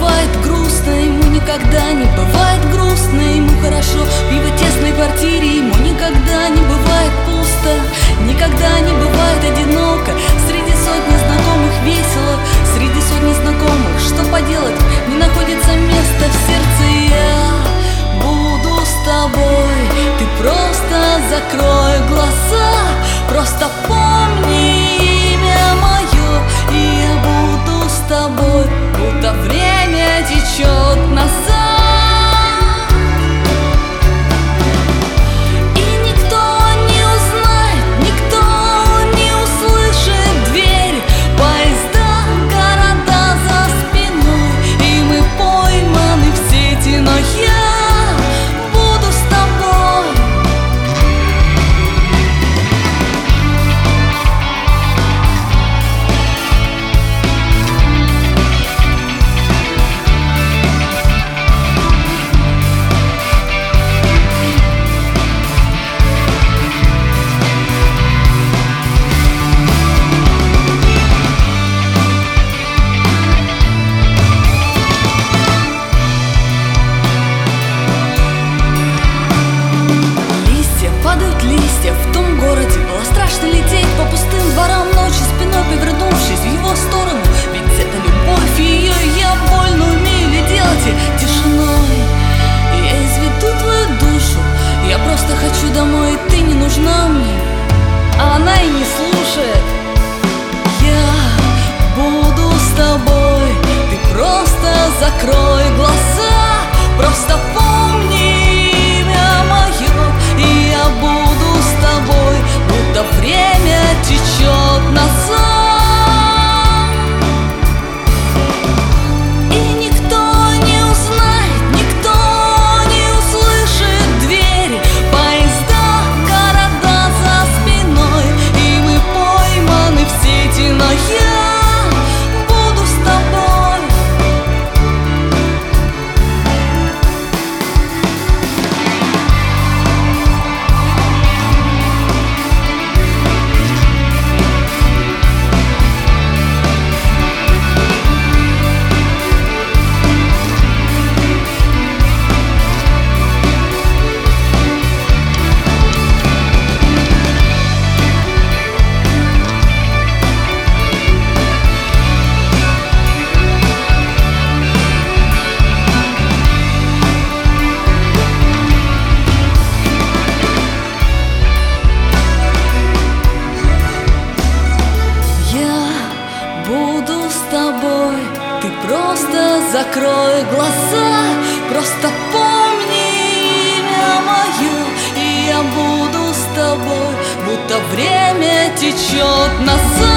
бывает грустно, ему никогда не бывает грустно, ему хорошо в его тесной квартире, ему никогда не бывает пусто, никогда не бывает одиноко. Среди сотни знакомых весело, среди сотни знакомых, что поделать, не находится места в сердце. Я буду с тобой, ты просто закрой глаза, просто помни имя мое, и я буду с тобой, будто время течет назад. В том городе было страшно лететь по пустым дворам ночи, спиной повернувшись в его сторону. Ведь это любовь, и ее я больно умею ли делать, и тишиной я изведу твою душу. Я просто хочу домой, и ты не нужна мне, а она и не слушает. Я буду с тобой, ты просто закрой глаза, просто помни имя мое, и я буду с тобой, будто время течет назад. И никто не узнает, никто не услышит двери, поезда, города за спиной, и мы пойманы в сети, но я буду с тобой. Буду с тобой, ты просто закрой глаза, просто помни имя мое, и я буду с тобой, будто время течет назад.